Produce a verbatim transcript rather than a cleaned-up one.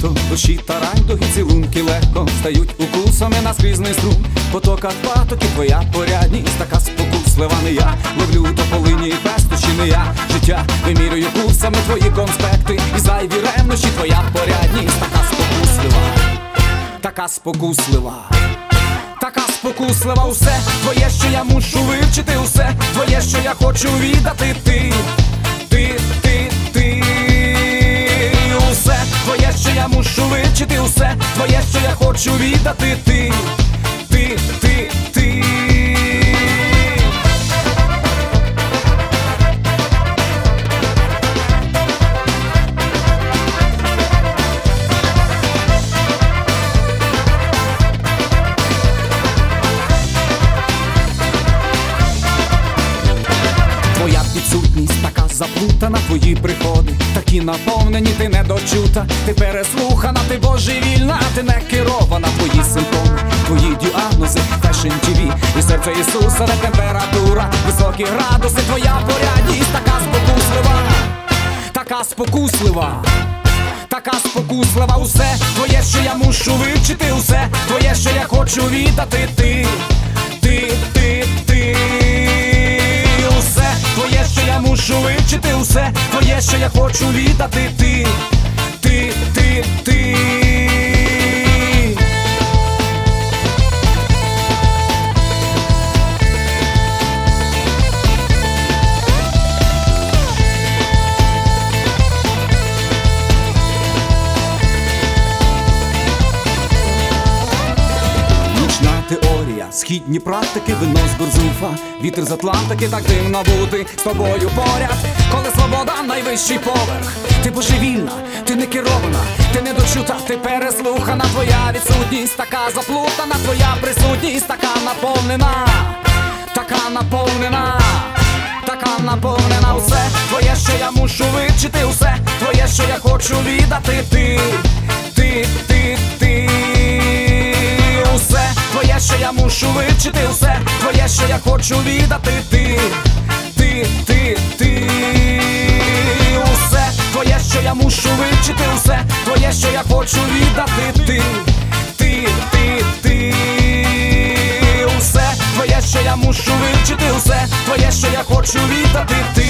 літо, дощі та райдуги, цілунки легко стають укусами на скрізний струм. Потока патоки, твоя порядність, така спокуслива не я. Ловлю тополині і пестощі не я. Життя вимірюю курсами, твої конспекти і зайві ревнощі, твоя порядність, така спокуслива, така спокуслива. Така спокуслива, усе твоє, що я мушу вивчити, усе твоє, що я хочу віддати. Ти, ти, ти, ти. Усе твоє, що я мушу вивчити, усе твоє, що я хочу віддати. Ти, ти, ти, ти. Твоя підсутність така заплутана, твої приходи такі наповнені, ти недочута, ти переслухана, ти божевільна, ти не керована. Твої симптоми, твої діагнози, Fashion ті ві і серце Ісуса, не температура, високі градуси, твоя порядність, така спокуслива, така спокуслива, така спокуслива. Усе твоє, що я мушу вивчити, усе твоє, що я хочу віддати. Ти, ти, ти, ти. Усе твоє, що я мушу вивчити, усе твоє, що я хочу віддати. Ти, ти, ти, ти. Теорія, східні практики, вино з Бурзуфа, вітер з Атлантики, так дивно бути з тобою поряд, коли свобода найвищий поверх. Ти божевільна, ти не керована, ти недочута, ти переслухана, твоя відсутність така заплутана, твоя присутність така наповнена, така наповнена, така наповнена. Усе твоє, що я мушу вивчити, усе твоє, що я хочу віддати. Ти, ти, ти, ти. Усе твоє, що я мушу вивчити, усе твоє, що я хочу віддати. Ти, ти, ти, ти. Усе твоє, що я мушу вивчити, усе твоє, що я хочу віддати. Ти, ти, ти, ти. Усе твоє, що я мушу вивчити, усе твоє, що я хочу віддати. Ти.